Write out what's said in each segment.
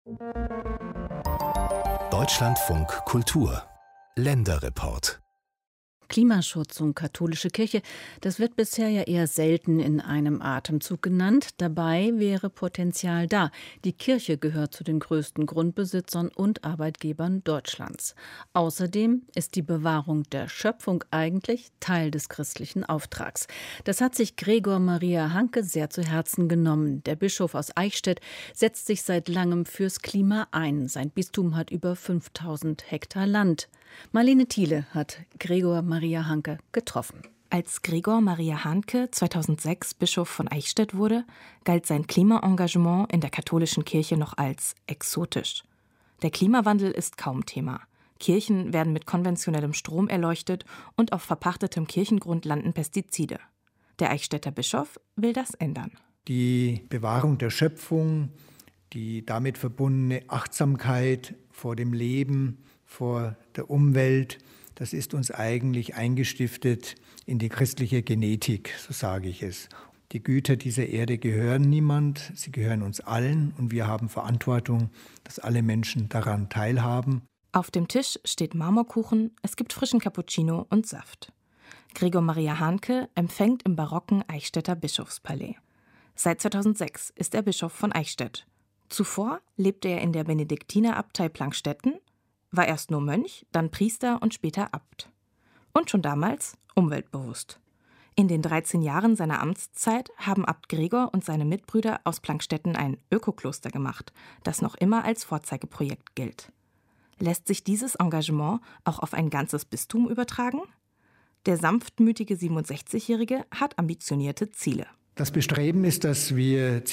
Deutschlandfunk Kultur Länderreport. Klimaschutz und katholische Kirche, das wird bisher ja eher selten in einem Atemzug genannt. Dabei wäre Potenzial da. Die Kirche gehört zu den größten Grundbesitzern und Arbeitgebern Deutschlands. Außerdem ist die Bewahrung der Schöpfung eigentlich Teil des christlichen Auftrags. Das hat sich Gregor Maria Hanke sehr zu Herzen genommen. Der Bischof aus Eichstätt setzt sich seit langem fürs Klima ein. Sein Bistum hat über 5000 Hektar Land. Marlene Thiele hat Gregor Maria Hanke getroffen. Als Gregor Maria Hanke 2006 Bischof von Eichstätt wurde, galt sein Klimaengagement in der katholischen Kirche noch als exotisch. Der Klimawandel ist kaum Thema. Kirchen werden mit konventionellem Strom erleuchtet und auf verpachtetem Kirchengrund landen Pestizide. Der Eichstätter Bischof will das ändern. Die Bewahrung der Schöpfung, die damit verbundene Achtsamkeit vor dem Leben, vor der Umwelt, das ist uns eigentlich eingestiftet in die christliche Genetik, so sage ich es. Die Güter dieser Erde gehören niemand, sie gehören uns allen und wir haben Verantwortung, dass alle Menschen daran teilhaben. Auf dem Tisch steht Marmorkuchen, es gibt frischen Cappuccino und Saft. Gregor Maria Hanke empfängt im barocken Eichstätter Bischofspalais. Seit 2006 ist er Bischof von Eichstätt. Zuvor lebte er in der Benediktinerabtei Plankstetten, war erst nur Mönch, dann Priester und später Abt. Und schon damals umweltbewusst. In den 13 Jahren seiner Amtszeit haben Abt Gregor und seine Mitbrüder aus Plankstetten ein Ökokloster gemacht, das noch immer als Vorzeigeprojekt gilt. Lässt sich dieses Engagement auch auf ein ganzes Bistum übertragen? Der sanftmütige 67-Jährige hat ambitionierte Ziele. Das Bestreben ist, dass wir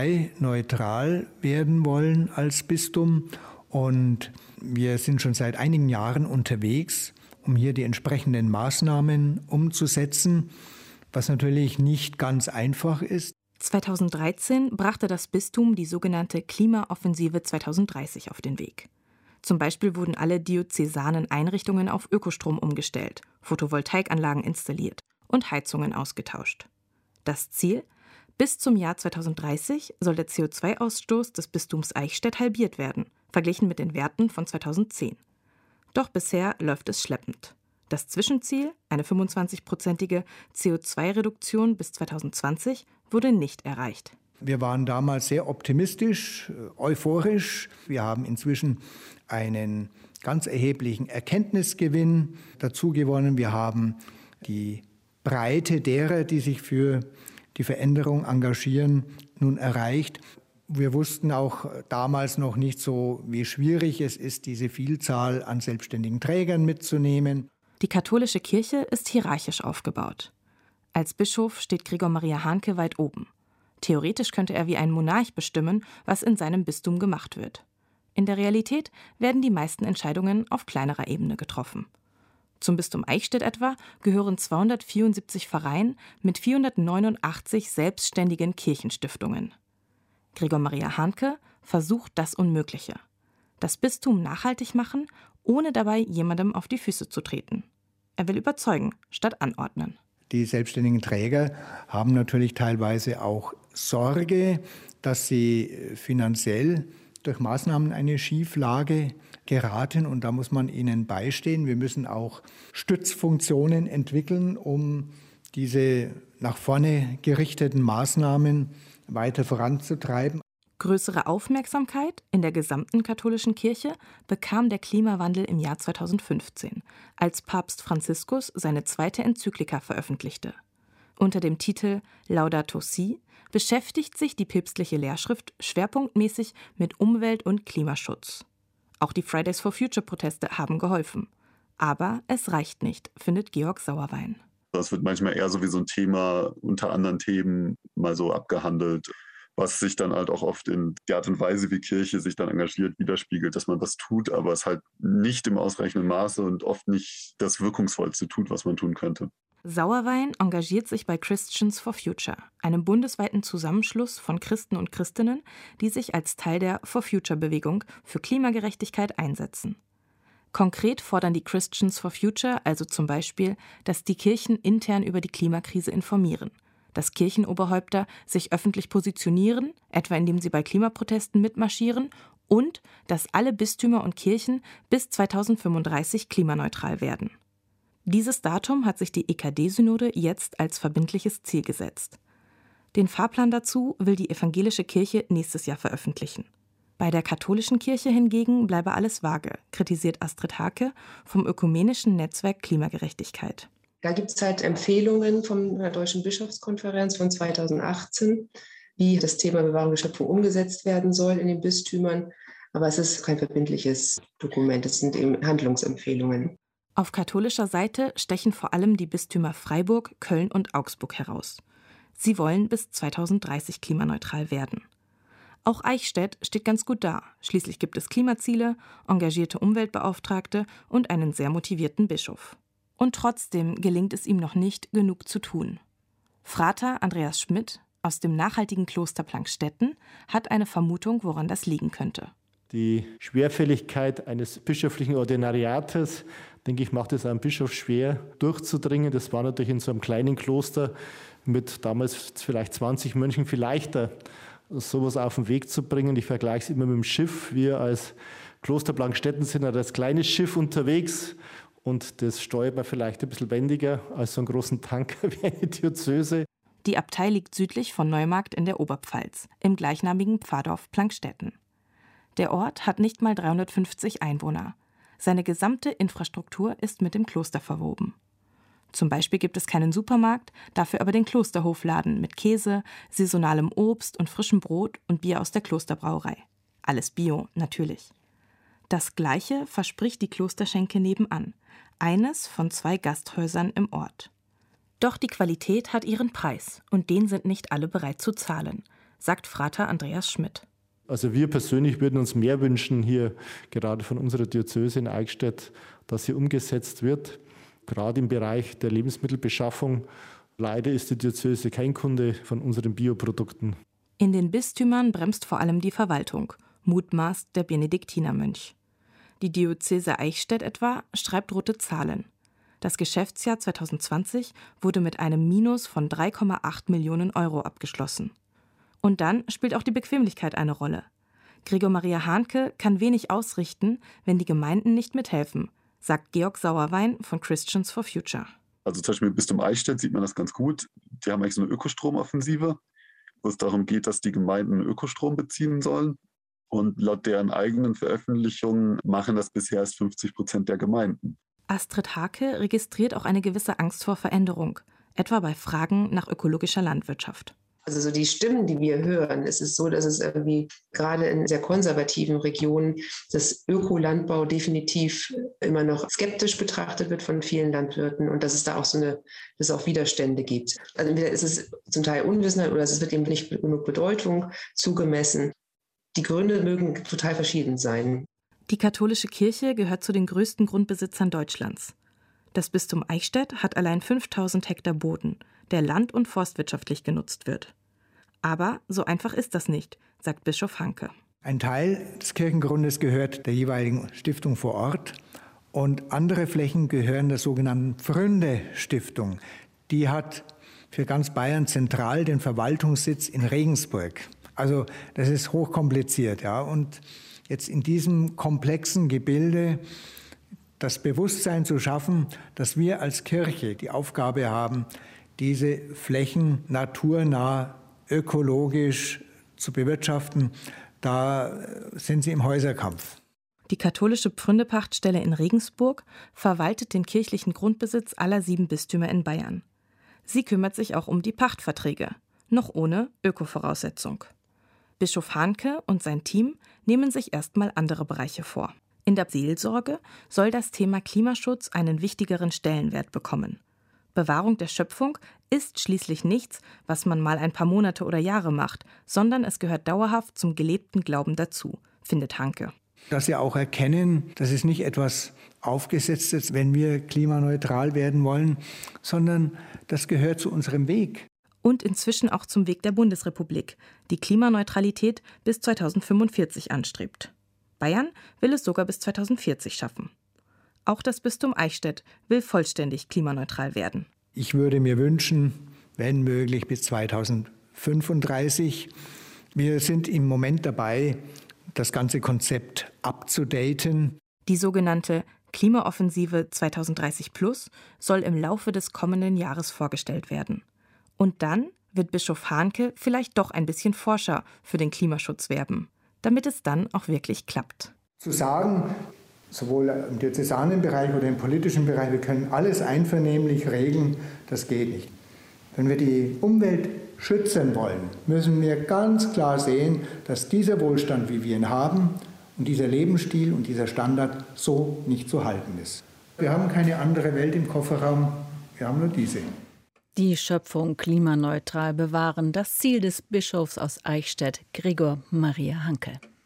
CO2-neutral werden wollen als Bistum. Und wir sind schon seit einigen Jahren unterwegs, um hier die entsprechenden Maßnahmen umzusetzen, was natürlich nicht ganz einfach ist. 2013 brachte das Bistum die sogenannte Klimaoffensive 2030 auf den Weg. Zum Beispiel wurden alle diözesanen Einrichtungen auf Ökostrom umgestellt, Photovoltaikanlagen installiert und Heizungen ausgetauscht. Das Ziel? Bis zum Jahr 2030 soll der CO2-Ausstoß des Bistums Eichstätt halbiert werden, verglichen mit den Werten von 2010. Doch bisher läuft es schleppend. Das Zwischenziel, eine 25-prozentige CO2-Reduktion bis 2020, wurde nicht erreicht. Wir waren damals sehr optimistisch, euphorisch. Wir haben inzwischen einen ganz erheblichen Erkenntnisgewinn dazu gewonnen. Wir haben die Breite derer, die sich für die Veränderung engagieren, nun erreicht. Wir wussten auch damals noch nicht so, wie schwierig es ist, diese Vielzahl an selbstständigen Trägern mitzunehmen. Die katholische Kirche ist hierarchisch aufgebaut. Als Bischof steht Gregor Maria Hanke weit oben. Theoretisch könnte er wie ein Monarch bestimmen, was in seinem Bistum gemacht wird. In der Realität werden die meisten Entscheidungen auf kleinerer Ebene getroffen. Zum Bistum Eichstätt etwa gehören 274 Pfarreien mit 489 selbstständigen Kirchenstiftungen. Gregor Maria Hanke versucht das Unmögliche: das Bistum nachhaltig machen, ohne dabei jemandem auf die Füße zu treten. Er will überzeugen, statt anordnen. Die selbstständigen Träger haben natürlich teilweise auch Sorge, dass sie finanziell durch Maßnahmen in eine Schieflage geraten, und da muss man ihnen beistehen. Wir müssen auch Stützfunktionen entwickeln, um diese nach vorne gerichteten Maßnahmen weiter voranzutreiben. Größere Aufmerksamkeit in der gesamten katholischen Kirche bekam der Klimawandel im Jahr 2015, als Papst Franziskus seine zweite Enzyklika veröffentlichte. Unter dem Titel Laudato Si beschäftigt sich die päpstliche Lehrschrift schwerpunktmäßig mit Umwelt- und Klimaschutz. Auch die Fridays for Future-Proteste haben geholfen. Aber es reicht nicht, findet Georg Sauerwein. Das wird manchmal eher so wie so ein Thema unter anderen Themen mal so abgehandelt, was sich dann halt auch oft in der Art und Weise, wie Kirche sich dann engagiert, widerspiegelt, dass man was tut, aber es halt nicht im ausreichenden Maße und oft nicht das Wirkungsvollste tut, was man tun könnte. Sauerwein engagiert sich bei Christians for Future, einem bundesweiten Zusammenschluss von Christen und Christinnen, die sich als Teil der For-Future-Bewegung für Klimagerechtigkeit einsetzen. Konkret fordern die Christians for Future also zum Beispiel, dass die Kirchen intern über die Klimakrise informieren, dass Kirchenoberhäupter sich öffentlich positionieren, etwa indem sie bei Klimaprotesten mitmarschieren, Und dass alle Bistümer und Kirchen bis 2035 klimaneutral werden. Dieses Datum hat sich die EKD-Synode jetzt als verbindliches Ziel gesetzt. Den Fahrplan dazu will die evangelische Kirche nächstes Jahr veröffentlichen. Bei der katholischen Kirche hingegen bleibe alles vage, kritisiert Astrid Hake vom Ökumenischen Netzwerk Klimagerechtigkeit. Da gibt es halt Empfehlungen von der Deutschen Bischofskonferenz von 2018, wie das Thema Bewahrung der Schöpfung umgesetzt werden soll in den Bistümern. Aber es ist kein verbindliches Dokument, es sind eben Handlungsempfehlungen. Auf katholischer Seite stechen vor allem die Bistümer Freiburg, Köln und Augsburg heraus. Sie wollen bis 2030 klimaneutral werden. Auch Eichstätt steht ganz gut da. Schließlich gibt es Klimaziele, engagierte Umweltbeauftragte und einen sehr motivierten Bischof. Und trotzdem gelingt es ihm noch nicht, genug zu tun. Frater Andreas Schmidt aus dem nachhaltigen Kloster Plankstetten hat eine Vermutung, woran das liegen könnte. Die Schwerfälligkeit eines bischöflichen Ordinariates, denke ich, macht es einem Bischof schwer durchzudringen. Das war natürlich in so einem kleinen Kloster mit damals vielleicht 20 Mönchen viel leichter, sowas auf den Weg zu bringen. Ich vergleiche es immer mit dem Schiff. Wir als Kloster Plankstetten sind als kleines Schiff unterwegs und das steuert man vielleicht ein bisschen wendiger als so einen großen Tanker wie eine Diözese. Die Abtei liegt südlich von Neumarkt in der Oberpfalz, im gleichnamigen Pfarrdorf Plankstetten. Der Ort hat nicht mal 350 Einwohner. Seine gesamte Infrastruktur ist mit dem Kloster verwoben. Zum Beispiel gibt es keinen Supermarkt, dafür aber den Klosterhofladen mit Käse, saisonalem Obst und frischem Brot und Bier aus der Klosterbrauerei. Alles Bio, natürlich. Das Gleiche verspricht die Klosterschenke nebenan, eines von 2 Gasthäusern im Ort. Doch die Qualität hat ihren Preis und den sind nicht alle bereit zu zahlen, sagt Frater Andreas Schmidt. Also wir persönlich würden uns mehr wünschen, hier gerade von unserer Diözese in Eichstätt, dass hier umgesetzt wird. Gerade im Bereich der Lebensmittelbeschaffung. Leider ist die Diözese kein Kunde von unseren Bioprodukten. In den Bistümern bremst vor allem die Verwaltung, mutmaßt der Benediktinermönch. Die Diözese Eichstätt etwa schreibt rote Zahlen. Das Geschäftsjahr 2020 wurde mit einem Minus von 3,8 Millionen Euro abgeschlossen. Und dann spielt auch die Bequemlichkeit eine Rolle. Gregor Maria Hahnke kann wenig ausrichten, wenn die Gemeinden nicht mithelfen, sagt Georg Sauerwein von Christians for Future. Also zum Beispiel im Bistum Eichstätt sieht man das ganz gut. Die haben eigentlich so eine Ökostromoffensive, wo es darum geht, dass die Gemeinden Ökostrom beziehen sollen. Und laut deren eigenen Veröffentlichungen machen das bisher erst 50% der Gemeinden. Astrid Hake registriert auch eine gewisse Angst vor Veränderung, etwa bei Fragen nach ökologischer Landwirtschaft. Also so die Stimmen, die wir hören, es ist so, dass es irgendwie gerade in sehr konservativen Regionen das Ökolandbau definitiv immer noch skeptisch betrachtet wird von vielen Landwirten und dass es da auch dass es auch Widerstände gibt. Also entweder ist es zum Teil Unwissenheit oder es wird eben nicht genug Bedeutung zugemessen. Die Gründe mögen total verschieden sein. Die katholische Kirche gehört zu den größten Grundbesitzern Deutschlands. Das Bistum Eichstätt hat allein 5000 Hektar Boden, der land- und forstwirtschaftlich genutzt wird. Aber so einfach ist das nicht, sagt Bischof Hahnke. Ein Teil des Kirchengrundes gehört der jeweiligen Stiftung vor Ort und andere Flächen gehören der sogenannten Pfründe-Stiftung. Die hat für ganz Bayern zentral den Verwaltungssitz in Regensburg. Also das ist hochkompliziert, ja. Und jetzt in diesem komplexen Gebilde das Bewusstsein zu schaffen, dass wir als Kirche die Aufgabe haben, diese Flächen naturnah, ökologisch zu bewirtschaften, da sind sie im Häuserkampf. Die katholische Pfründepachtstelle in Regensburg verwaltet den kirchlichen Grundbesitz aller 7 Bistümer in Bayern. Sie kümmert sich auch um die Pachtverträge, noch ohne Ökovoraussetzung. Bischof Hahnke und sein Team nehmen sich erstmal andere Bereiche vor. In der Seelsorge soll das Thema Klimaschutz einen wichtigeren Stellenwert bekommen. Bewahrung der Schöpfung ist schließlich nichts, was man mal ein paar Monate oder Jahre macht, sondern es gehört dauerhaft zum gelebten Glauben dazu, findet Hahnke. Dass wir auch erkennen, dass es nicht etwas Aufgesetztes, wenn wir klimaneutral werden wollen, sondern das gehört zu unserem Weg. Und inzwischen auch zum Weg der Bundesrepublik, die Klimaneutralität bis 2045 anstrebt. Bayern will es sogar bis 2040 schaffen. Auch das Bistum Eichstätt will vollständig klimaneutral werden. Ich würde mir wünschen, wenn möglich bis 2035. Wir sind im Moment dabei, das ganze Konzept abzudaten. Die sogenannte Klimaoffensive 2030 Plus soll im Laufe des kommenden Jahres vorgestellt werden. Und dann wird Bischof Hahnke vielleicht doch ein bisschen forscher für den Klimaschutz werben, damit es dann auch wirklich klappt. Zu sagen, sowohl im diözesanen Bereich oder im politischen Bereich, wir können alles einvernehmlich regeln, das geht nicht. Wenn wir die Umwelt schützen wollen, müssen wir ganz klar sehen, dass dieser Wohlstand, wie wir ihn haben, und dieser Lebensstil und dieser Standard so nicht zu halten ist. Wir haben keine andere Welt im Kofferraum, wir haben nur diese. Die Schöpfung klimaneutral bewahren, das Ziel des Bischofs aus Eichstätt, Gregor Maria Hahnke.